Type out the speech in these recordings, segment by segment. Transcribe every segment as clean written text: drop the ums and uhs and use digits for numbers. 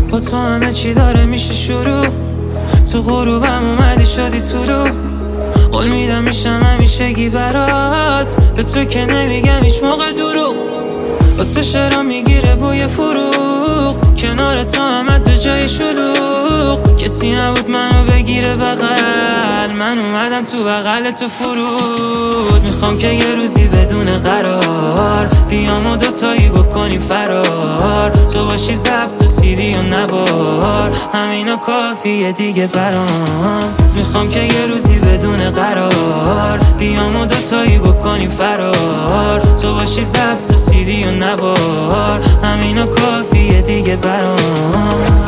با تو همه چی داره میشه شروع. تو غروبم اومدی شدی طلوع. قول میدم میشم همیشگی برات، به تو که نمیگم هیچ موقع دروغ. با تو شعرام میگیره بوی فروغ، کنار تو همه دو جای شلوغ. کسی نبود منو بگیره بغل، من اومدم تو بغل تو فرود. میخوام که یه روزی بدون قرار بیام و دوتایی بکنیم فرار. تو باشی ضبط و سیدی و نوار، همینا کافیه دیگه برام. میخوام که یه روزی بدون قرار بیام و دوتایی بکنیم فرار. تو باشی ضبط و سیدی و نوار، همینا کافیه دیگه برام.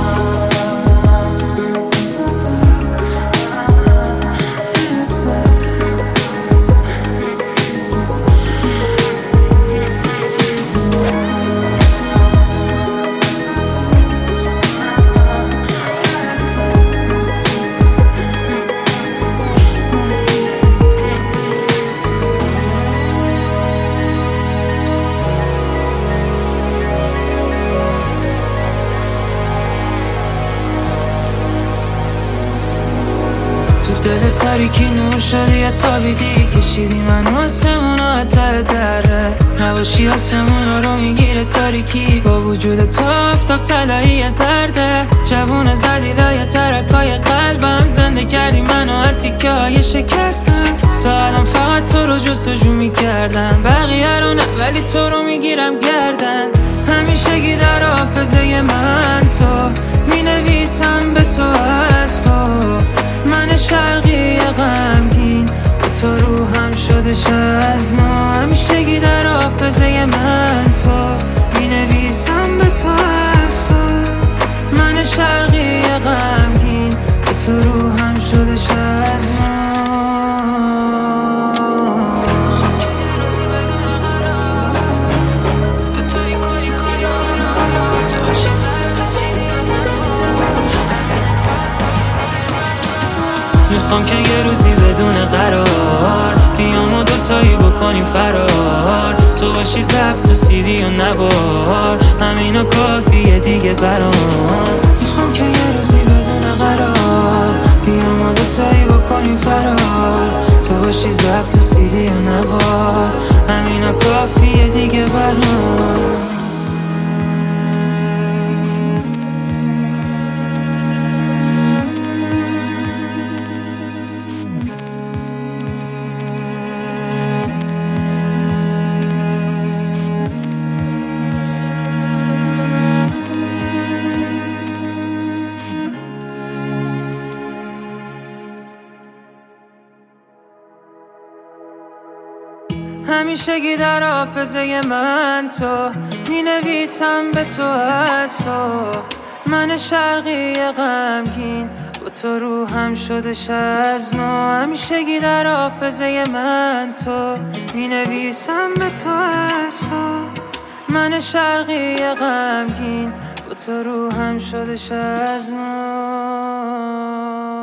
دل تاریکی نور شدی یا تابیدی، کشیدی منو آسمونا ته دره. نباشی آسمونا رو میگیره تاریکی، با وجود تو آفتاب طلایی زرده. جوون زدی لای ترکای قلبم، زنده کردی منو از تیکه های شکستم. تا الان فقط تو رو جستجو میکردم، بقیه رو نه ولی تو رو میگیرم گردن. همیشگی در حافظه من تو مینویسم به تو از تو. من شرقی غمگین به تو روحم شدش از نو. همیشگی در حافظه من تو مینویسم به تو از تو. من شرقی غمگین به تو روحم شدش از نو. میخوام که یه روزی بدون قرار بیام و دوتایی بکنیم فرار. تو باشی ضبط و سیدی و نوار، همینا کافیه دیگه برام. میخوام که یه روزی بدون قرار بیام و دوتایی بکنیم فرار. تو باشی ضبط و سیدی و نوار، همینا کافیه دیگه برام. همیشگی در حافظه من تو مینویسم به تو از تو. من شرقی غمگین با تو روحم شدش از نو. همیشگی در حافظه من تو مینویسم به تو از تو. من شرقی غمگین با تو روحم شدش از نو.